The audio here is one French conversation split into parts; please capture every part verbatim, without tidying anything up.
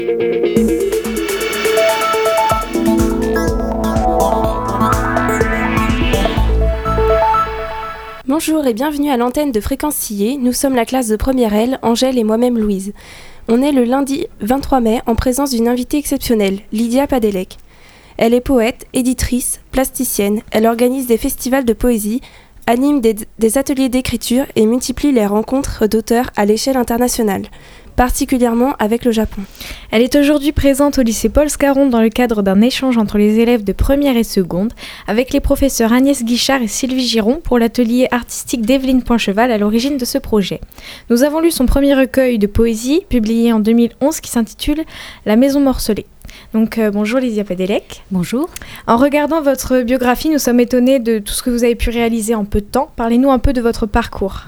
Bonjour et bienvenue à l'antenne de Fréquence Sillé. Nous sommes la classe de première L, Angèle et moi-même Louise. On est le lundi vingt-trois mai en présence d'une invitée exceptionnelle, Lydia Padelec. Elle est poète, éditrice, plasticienne. Elle organise des festivals de poésie, anime des, des ateliers d'écriture et multiplie les rencontres d'auteurs à l'échelle internationale, particulièrement avec le Japon. Elle est aujourd'hui présente au lycée Paul Scarron dans le cadre d'un échange entre les élèves de première et seconde avec les professeurs Agnès Guichard et Sylvie Giron pour l'atelier artistique d'Evelyne Poincheval à l'origine de ce projet. Nous avons lu son premier recueil de poésie, publié en deux mille onze, qui s'intitule « La maison morcelée ». Donc euh, bonjour Lydia Padelec. Bonjour. En regardant votre biographie, nous sommes étonnés de tout ce que vous avez pu réaliser en peu de temps. Parlez-nous un peu de votre parcours.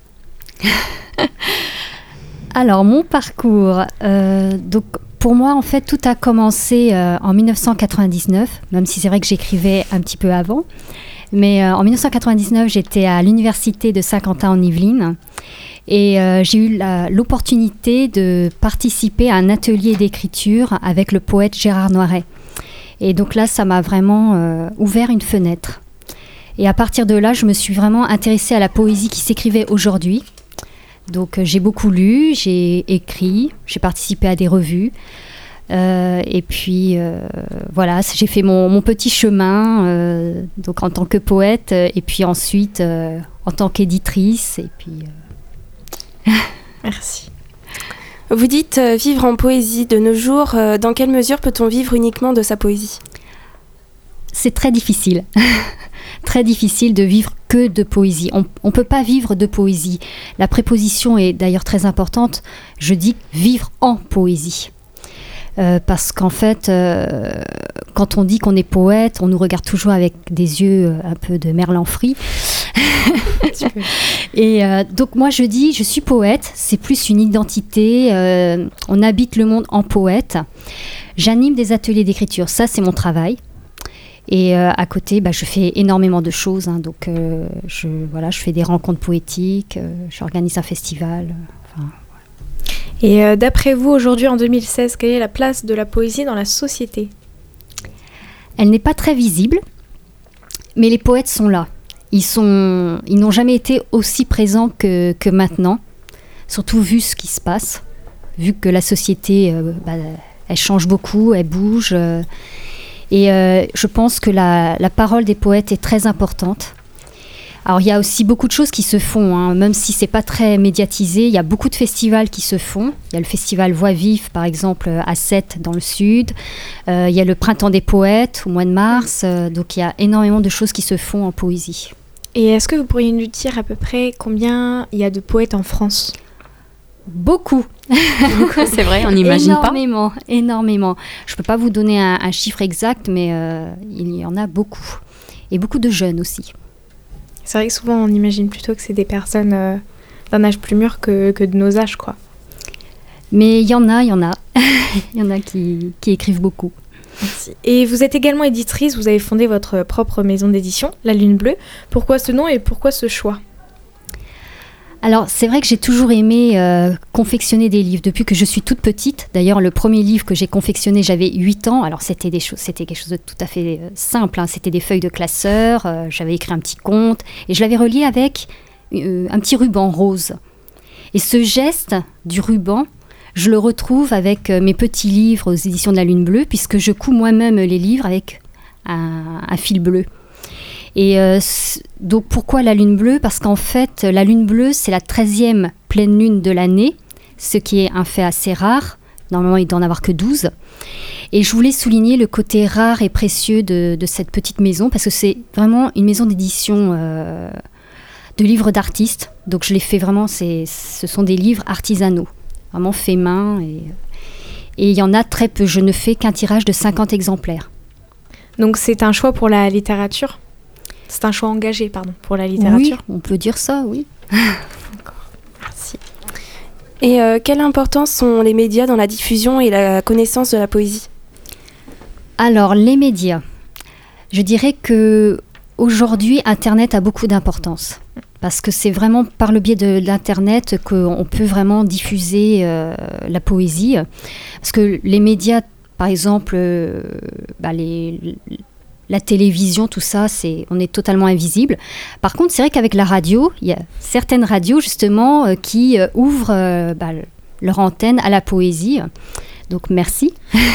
Alors, mon parcours, euh, donc pour moi, en fait, tout a commencé euh, en dix-neuf cent quatre-vingt-dix-neuf, même si c'est vrai que j'écrivais un petit peu avant. Mais euh, en dix-neuf cent quatre-vingt-dix-neuf, j'étais à l'université de Saint-Quentin en Yvelines et euh, j'ai eu la, l'opportunité de participer à un atelier d'écriture avec le poète Gérard Noiret. Et donc là, ça m'a vraiment euh, ouvert une fenêtre. Et à partir de là, je me suis vraiment intéressée à la poésie qui s'écrivait aujourd'hui. Donc euh, j'ai beaucoup lu, j'ai écrit, j'ai participé à des revues. Euh, et puis euh, voilà, j'ai fait mon, mon petit chemin euh, donc en tant que poète euh, et puis ensuite euh, en tant qu'éditrice. Et puis, euh... Merci. Vous dites euh, vivre en poésie de nos jours. Euh, dans quelle mesure peut-on vivre uniquement de sa poésie ? C'est très difficile. Très difficile de vivre que de poésie. On ne peut pas vivre de poésie. La préposition est d'ailleurs très importante. Je dis vivre en poésie. Euh, parce qu'en fait, euh, quand on dit qu'on est poète, on nous regarde toujours avec des yeux un peu de merlan-frit. Et euh, donc moi je dis, je suis poète, c'est plus une identité, euh, on habite le monde en poète. J'anime des ateliers d'écriture, ça c'est mon travail. Et euh, à côté, bah, je fais énormément de choses. Hein, donc, euh, je, voilà, je fais des rencontres poétiques, euh, j'organise un festival. Euh, enfin, voilà. Et euh, d'après vous, aujourd'hui, en deux mille seize, quelle est la place de la poésie dans la société ? Elle n'est pas très visible, mais les poètes sont là. Ils, sont, ils n'ont jamais été aussi présents que, que maintenant, surtout vu ce qui se passe, vu que la société, euh, bah, elle change beaucoup, elle bouge. Euh, Et euh, je pense que la, la parole des poètes est très importante. Alors il y a aussi beaucoup de choses qui se font, hein, même si c'est pas très médiatisé. Il y a beaucoup de festivals qui se font. Il y a le festival Voix Vive, par exemple, à Sète, dans le sud. Euh, il y a le Printemps des poètes, au mois de mars. Euh, donc il y a énormément de choses qui se font en poésie. Et est-ce que vous pourriez nous dire à peu près combien il y a de poètes en France ? Beaucoup. C'est vrai, on n'imagine pas. Énormément, énormément. Je ne peux pas vous donner un, un chiffre exact, mais euh, il y en a beaucoup. Et beaucoup de jeunes aussi. C'est vrai que souvent, on imagine plutôt que c'est des personnes euh, d'un âge plus mûr que, que de nos âges, quoi. Mais il y en a, il y en a. Il y en a qui, qui écrivent beaucoup. Merci. Et vous êtes également éditrice, vous avez fondé votre propre maison d'édition, La Lune Bleue. Pourquoi ce nom et pourquoi ce choix ? Alors, c'est vrai que j'ai toujours aimé euh, confectionner des livres depuis que je suis toute petite. D'ailleurs, le premier livre que j'ai confectionné, j'avais huit ans. Alors, c'était, des choses, c'était quelque chose de tout à fait euh, simple. Hein. C'était des feuilles de classeur. Euh, j'avais écrit un petit conte. Et je l'avais relié avec euh, un petit ruban rose. Et ce geste du ruban, je le retrouve avec euh, mes petits livres aux éditions de La Lune Bleue, puisque je couds moi-même les livres avec un, un fil bleu. Et euh, donc pourquoi la lune bleue ? Parce qu'en fait, la lune bleue, c'est la treizième pleine lune de l'année, ce qui est un fait assez rare. Normalement, il ne doit en avoir que douze. Et je voulais souligner le côté rare et précieux de, de cette petite maison, parce que c'est vraiment une maison d'édition euh, de livres d'artistes. Donc je l'ai fait vraiment, c'est, ce sont des livres artisanaux, vraiment faits main. Et, et il y en a très peu. Je ne fais qu'un tirage de cinquante exemplaires. Donc c'est un choix pour la littérature ? C'est un choix engagé, pardon, pour la littérature. Oui, on peut dire ça, oui. D'accord, merci. Et euh, quelle importance ont les médias dans la diffusion et la connaissance de la poésie ? Alors, les médias. Je dirais que aujourd'hui, Internet a beaucoup d'importance. parce que c'est vraiment par le biais de l'Internet qu'on peut vraiment diffuser euh, la poésie. Parce que les médias, par exemple, euh, bah les, la télévision, tout ça, c'est, on est totalement invisible. Par contre, c'est vrai qu'avec la radio, il y a certaines radios, justement, euh, qui euh, ouvrent euh, bah, leur antenne à la poésie. Donc, merci.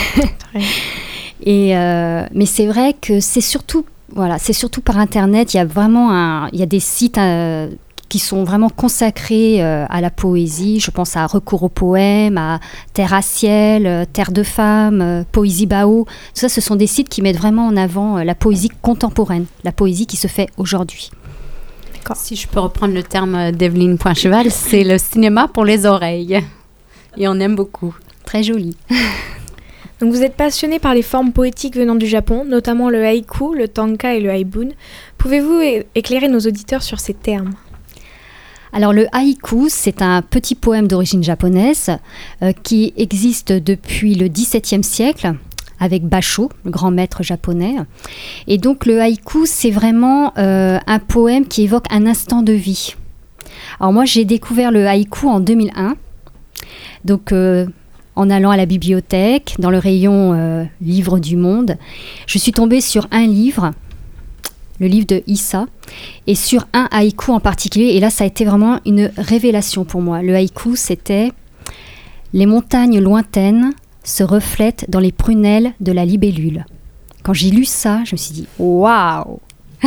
Et, euh, mais c'est vrai que c'est surtout... Voilà, c'est surtout par Internet. Il y a vraiment un, il y a des sites euh, qui sont vraiment consacrés euh, à la poésie. Je pense à Recours au poème, à Terre à ciel, euh, Terre de femme, euh, Poésie Bao. Tout ça, ce sont des sites qui mettent vraiment en avant euh, la poésie contemporaine, la poésie qui se fait aujourd'hui. D'accord. Si je peux reprendre le terme d'Evelyne Poincheval, c'est le cinéma pour les oreilles. Et on aime beaucoup. Très joli. Donc vous êtes passionné par les formes poétiques venant du Japon, notamment le haïku, le tanka et le haibun. Pouvez-vous é- éclairer nos auditeurs sur ces termes ? Alors le haïku, c'est un petit poème d'origine japonaise euh, qui existe depuis le dix-septième siècle avec Basho, le grand maître japonais. Et donc le haïku, c'est vraiment euh, un poème qui évoque un instant de vie. Alors moi, j'ai découvert le haïku en deux mille un. Donc... Euh, en allant à la bibliothèque, dans le rayon euh, livres du monde, je suis tombée sur un livre, le livre de Issa, et sur un haïku en particulier. Et là, ça a été vraiment une révélation pour moi. Le haïku, c'était « Les montagnes lointaines se reflètent dans les prunelles de la libellule ». Quand j'ai lu ça, je me suis dit « Waouh !»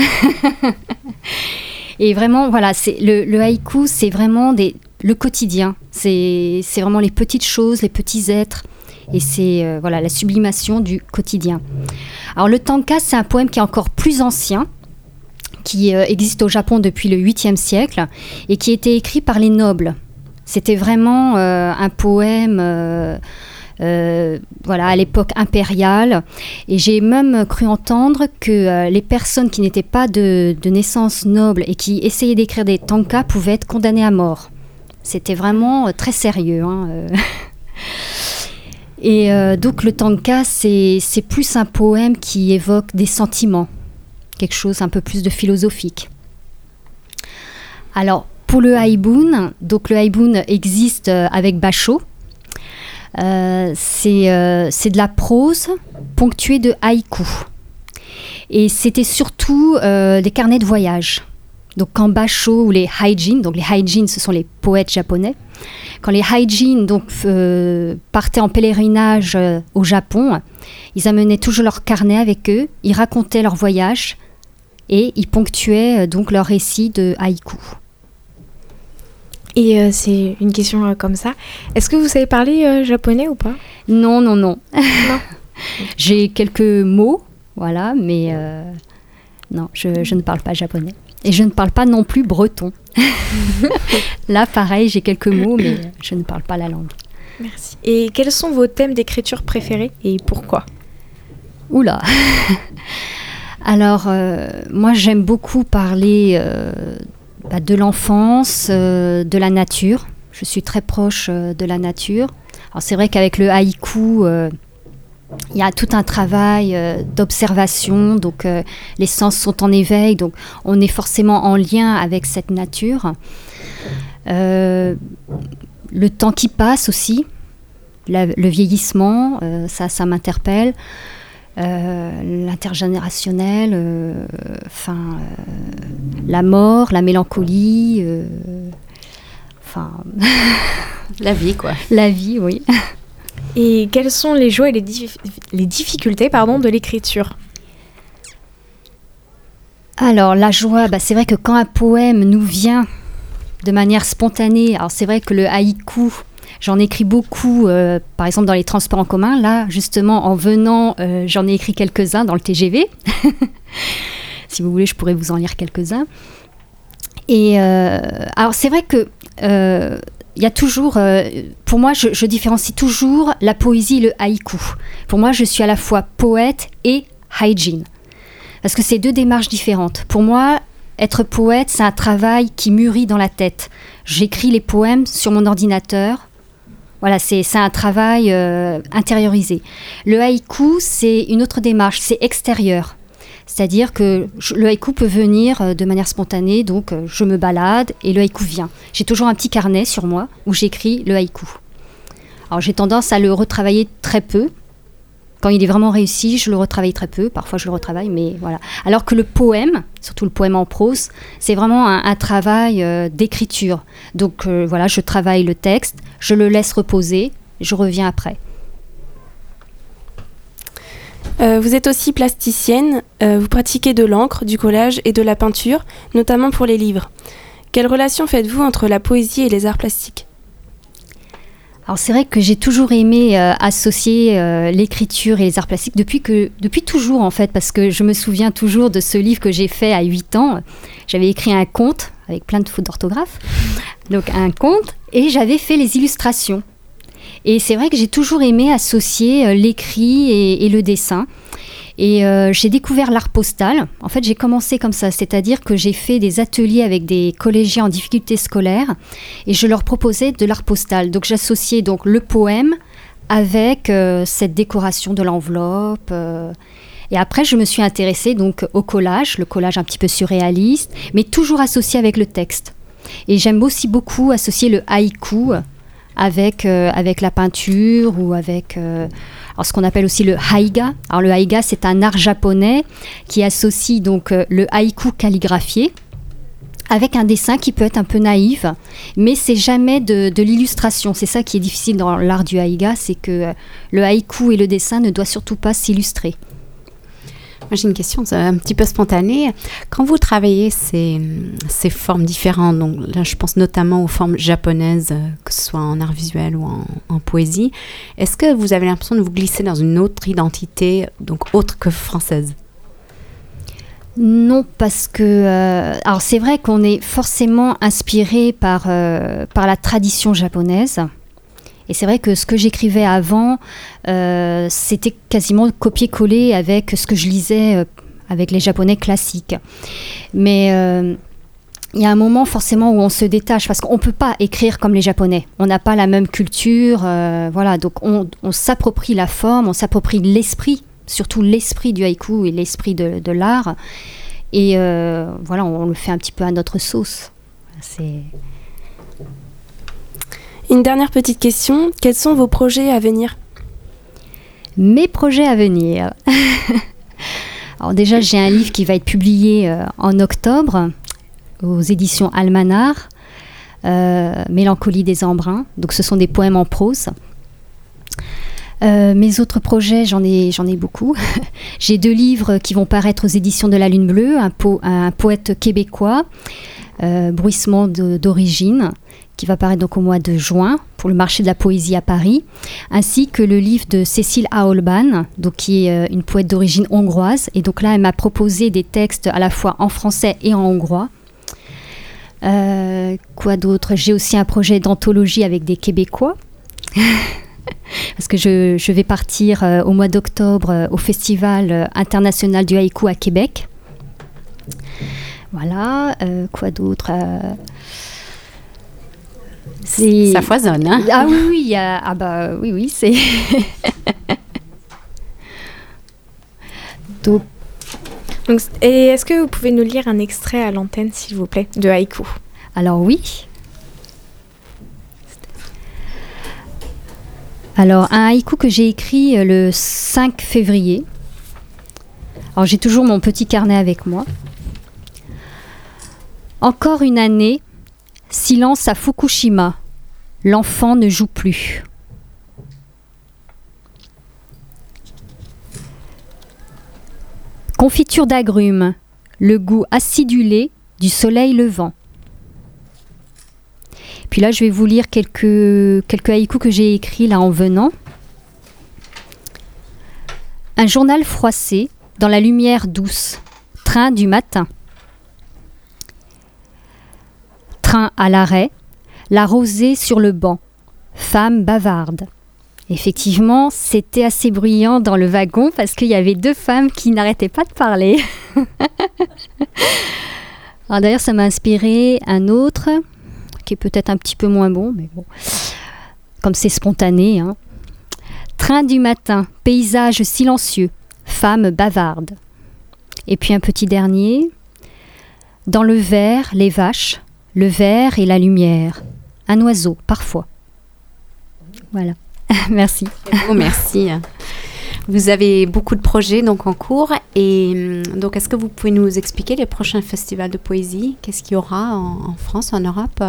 Et vraiment, voilà, c'est, le, le haïku, c'est vraiment des... le quotidien, c'est, c'est vraiment les petites choses, les petits êtres, et c'est euh, voilà, la sublimation du quotidien. Alors le tanka, c'est un poème qui est encore plus ancien, qui euh, existe au Japon depuis le huitième siècle, et qui a été écrit par les nobles. C'était vraiment euh, un poème... Euh, Euh, voilà, à l'époque impériale, et j'ai même cru entendre que euh, les personnes qui n'étaient pas de, de naissance noble et qui essayaient d'écrire des tankas pouvaient être condamnées à mort. C'était vraiment euh, très sérieux, hein, euh. Et euh, donc le tanka, c'est, c'est plus un poème qui évoque des sentiments, quelque chose un peu plus de philosophique. Alors pour le haibun, donc le haibun existe euh, avec Basho. Euh, c'est, euh, c'est de la prose ponctuée de haïku. Et c'était surtout euh, des carnets de voyage. Donc quand Basho ou les haijin, donc les haijin, ce sont les poètes japonais, quand les haijin donc, euh, partaient en pèlerinage euh, au Japon, ils amenaient toujours leur carnet avec eux, ils racontaient leur voyage et ils ponctuaient euh, donc leur récit de haïku. Et euh, c'est une question euh, comme ça. Est-ce que vous savez parler euh, japonais ou pas ? Non, non, non. Non. J'ai quelques mots, voilà, mais euh, non, je, je ne parle pas japonais. Et je ne parle pas non plus breton. Là, pareil, j'ai quelques mots, mais je ne parle pas la langue. Merci. Et quels sont vos thèmes d'écriture préférés et pourquoi ? Oula. Alors, euh, moi, j'aime beaucoup parler... Euh, Bah, de l'enfance, euh, de la nature. Je suis très proche euh, de la nature. Alors c'est vrai qu'avec le haïku, euh, il y a tout un travail euh, d'observation, donc euh, les sens sont en éveil, donc on est forcément en lien avec cette nature. Euh, le temps qui passe aussi, la, le vieillissement, euh, ça, ça m'interpelle. Euh, l'intergénérationnel, euh, enfin, euh, la mort, la mélancolie, euh, enfin... la vie, quoi. La vie, oui. Et quelles sont les joies et les, dif- les difficultés pardon, de l'écriture ? Alors, la joie, bah, c'est vrai que quand un poème nous vient de manière spontanée, alors c'est vrai que le haïku... J'en écris beaucoup, euh, par exemple, dans les transports en commun. Là, justement, en venant, euh, j'en ai écrit quelques-uns dans le T G V. Si vous voulez, je pourrais vous en lire quelques-uns. Et euh, alors, c'est vrai que euh, il y a toujours... Euh, pour moi, je, je différencie toujours la poésie et le haïku. Pour moi, je suis à la fois poète et haijin. Parce que c'est deux démarches différentes. Pour moi, être poète, c'est un travail qui mûrit dans la tête. J'écris les poèmes sur mon ordinateur. Voilà, c'est, c'est un travail euh, intériorisé. Le haïku, c'est une autre démarche, c'est extérieur. C'est-à-dire que je, le haïku peut venir euh, de manière spontanée, donc euh, je me balade et le haïku vient. J'ai toujours un petit carnet sur moi où j'écris le haïku. Alors j'ai tendance à le retravailler très peu. Quand il est vraiment réussi, je le retravaille très peu. Parfois, je le retravaille, mais voilà. Alors que le poème, surtout le poème en prose, c'est vraiment un, un travail euh, d'écriture. Donc euh, voilà, je travaille le texte, je le laisse reposer, je reviens après. Euh, vous êtes aussi plasticienne, euh, vous pratiquez de l'encre, du collage et de la peinture, notamment pour les livres. Quelle relation faites-vous entre la poésie et les arts plastiques ? Alors c'est vrai que j'ai toujours aimé euh, associer euh, l'écriture et les arts plastiques depuis, que, depuis toujours en fait, parce que je me souviens toujours de ce livre que j'ai fait à huit ans. J'avais écrit un conte avec plein de fautes d'orthographe, donc un conte, et j'avais fait les illustrations. Et c'est vrai que j'ai toujours aimé associer euh, l'écrit et, et le dessin. Et euh, j'ai découvert l'art postal. En fait, j'ai commencé comme ça, c'est-à-dire que j'ai fait des ateliers avec des collégiens en difficulté scolaire et je leur proposais de l'art postal. Donc, j'associais donc le poème avec euh, cette décoration de l'enveloppe. Euh, et après, je me suis intéressée donc au collage, le collage un petit peu surréaliste, mais toujours associé avec le texte. Et j'aime aussi beaucoup associer le haïku avec, euh, avec la peinture ou avec... Euh, Alors, ce qu'on appelle aussi le haïga. Alors, le haïga, c'est un art japonais qui associe donc euh, le haïku calligraphié avec un dessin qui peut être un peu naïf, mais c'est jamais de, de l'illustration. C'est ça qui est difficile dans l'art du haïga, c'est que euh, le haïku et le dessin ne doivent surtout pas s'illustrer. Moi, j'ai une question un petit peu spontanée. Quand vous travaillez ces, ces formes différentes, donc là, je pense notamment aux formes japonaises, que ce soit en art visuel ou en, en poésie, est-ce que vous avez l'impression de vous glisser dans une autre identité, donc autre que française ? Non, parce que... Euh, alors, c'est vrai qu'on est forcément inspiré par, euh, par la tradition japonaise. Et c'est vrai que ce que j'écrivais avant, euh, c'était quasiment copier-coller avec ce que je lisais euh, avec les Japonais classiques. Mais euh, il y a un moment forcément où on se détache, parce qu'on ne peut pas écrire comme les Japonais. On n'a pas la même culture, euh, voilà. Donc on, on s'approprie la forme, on s'approprie l'esprit, surtout l'esprit du haïku et l'esprit de, de l'art. Et euh, voilà, on le fait un petit peu à notre sauce. C'est... Une dernière petite question, quels sont vos projets à venir ? Mes projets à venir. Alors déjà, j'ai un livre qui va être publié euh, en octobre aux éditions Almanar, euh, Mélancolie des embruns. Donc ce sont des poèmes en prose. Euh, mes autres projets, j'en ai, j'en ai beaucoup. J'ai deux livres qui vont paraître aux éditions de la Lune Bleue, un, po- un poète québécois, euh, Bruissement de, d'origine, qui va paraître donc au mois de juin pour le marché de la poésie à Paris, ainsi que le livre de Cécile Aholban, donc qui est euh, une poète d'origine hongroise. Et donc là, elle m'a proposé des textes à la fois en français et en hongrois. Euh, quoi d'autre ? J'ai aussi un projet d'anthologie avec des Québécois, parce que je, je vais partir euh, au mois d'octobre euh, au Festival euh, international du haïku à Québec. Voilà, euh, quoi d'autre ? euh, C'est... Ça foisonne, hein ? Ah oui, oui, il y a... ah bah oui, oui, c'est... Donc... Donc, et est-ce que vous pouvez nous lire un extrait à l'antenne, s'il vous plaît, de haïku ? Alors oui. Alors, un haïku que j'ai écrit le cinq février. Alors, j'ai toujours mon petit carnet avec moi. Encore une année... Silence à Fukushima. L'enfant ne joue plus. Confiture d'agrumes. Le goût acidulé du soleil levant. Puis là, je vais vous lire quelques, quelques haïkus que j'ai écrits là en venant. Un journal froissé dans la lumière douce. Train du matin. Train à l'arrêt, la rosée sur le banc, femme bavarde. Effectivement, c'était assez bruyant dans le wagon parce qu'il y avait deux femmes qui n'arrêtaient pas de parler. Alors d'ailleurs, ça m'a inspiré un autre, qui est peut-être un petit peu moins bon, mais bon, comme c'est spontané. Hein. Train du matin, paysage silencieux, femme bavarde. Et puis un petit dernier. Dans le verre, les vaches, le verre et la lumière. Un oiseau, parfois. Voilà. Merci. Oh, merci. Vous avez beaucoup de projets donc en cours. Et donc, est-ce que vous pouvez nous expliquer les prochains festivals de poésie? Qu'est-ce qu'il y aura en, en France, en Europe?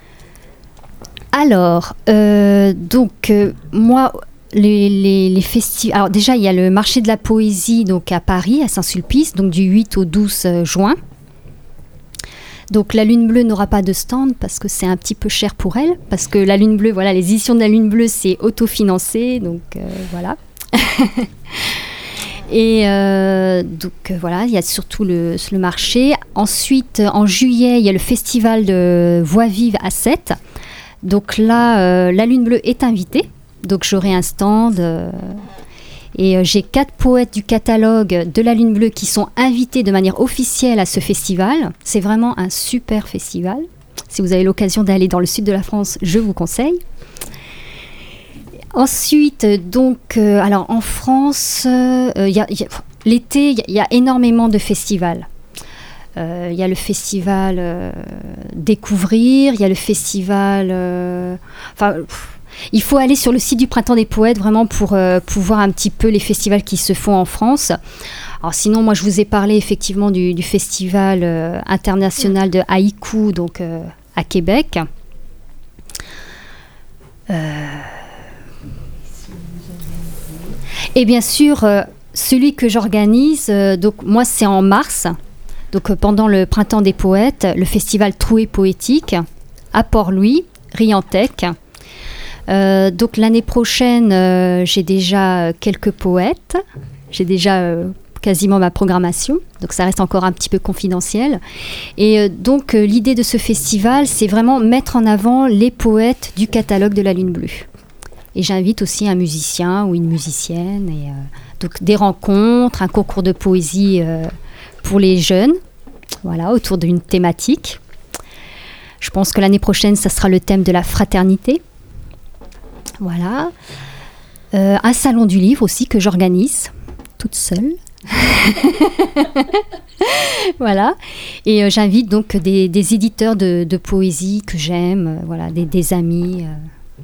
Alors, euh, donc, euh, moi, les, les, les festivals... Alors déjà, il y a le marché de la poésie donc, à Paris, à Saint-Sulpice, donc du huit au douze juin. Donc la Lune Bleue n'aura pas de stand parce que c'est un petit peu cher pour elle. Parce que la Lune Bleue, voilà, les éditions de la Lune Bleue, c'est autofinancé, donc euh, voilà. Et euh, donc euh, voilà, il y a surtout le, le marché. Ensuite, en juillet, il y a le festival de Voix Vive à Sète. Donc là, euh, la Lune Bleue est invitée. Donc j'aurai un stand. Euh, et euh, j'ai quatre poètes du catalogue de la Lune Bleue qui sont invités de manière officielle à ce festival. C'est vraiment un super festival. Si vous avez l'occasion d'aller dans le sud de la France, je vous conseille. Ensuite, donc, euh, alors en France, euh, y a, y a, l'été, il y, y a énormément de festivals. Il euh, y a le festival euh, Découvrir, il y a le festival... Euh, enfin, pff, il faut aller sur le site du Printemps des Poètes vraiment pour, euh, pour voir un petit peu les festivals qui se font en France. Alors sinon, moi, je vous ai parlé effectivement du, du festival euh, international de haïku, donc euh, à Québec. Euh... Et bien sûr, euh, celui que j'organise, euh, donc moi c'est en mars, donc euh, pendant le Printemps des Poètes, le festival Troué Poétique à Port-Louis, Riantec. Euh, donc l'année prochaine, euh, j'ai déjà quelques poètes, j'ai déjà euh, quasiment ma programmation, donc ça reste encore un petit peu confidentiel. Et euh, donc euh, l'idée de ce festival, c'est vraiment mettre en avant les poètes du catalogue de la Lune Bleue. Et j'invite aussi un musicien ou une musicienne. Et, euh, donc des rencontres, un concours de poésie euh, pour les jeunes, voilà, autour d'une thématique. Je pense que l'année prochaine, ça sera le thème de la fraternité. Voilà. Euh, un salon du livre aussi que j'organise, toute seule. Voilà. Et euh, j'invite donc des, des éditeurs de, de poésie que j'aime, euh, voilà, des, des amis. Euh,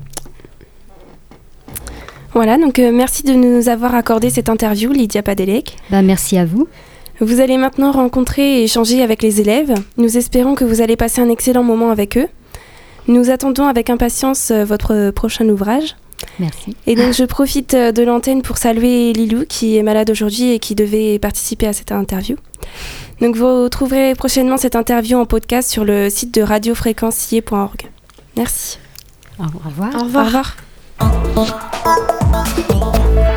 Voilà, donc euh, merci de nous avoir accordé cette interview, Lydia Padelec. Ben, merci à vous. Vous allez maintenant rencontrer et échanger avec les élèves. Nous espérons que vous allez passer un excellent moment avec eux. Nous attendons avec impatience euh, votre prochain ouvrage. Merci. Et donc je profite euh, de l'antenne pour saluer Lilou qui est malade aujourd'hui et qui devait participer à cette interview. Donc vous trouverez prochainement cette interview en podcast sur le site de radio fréquence scié point org. Merci. Au revoir. Au revoir. Au revoir.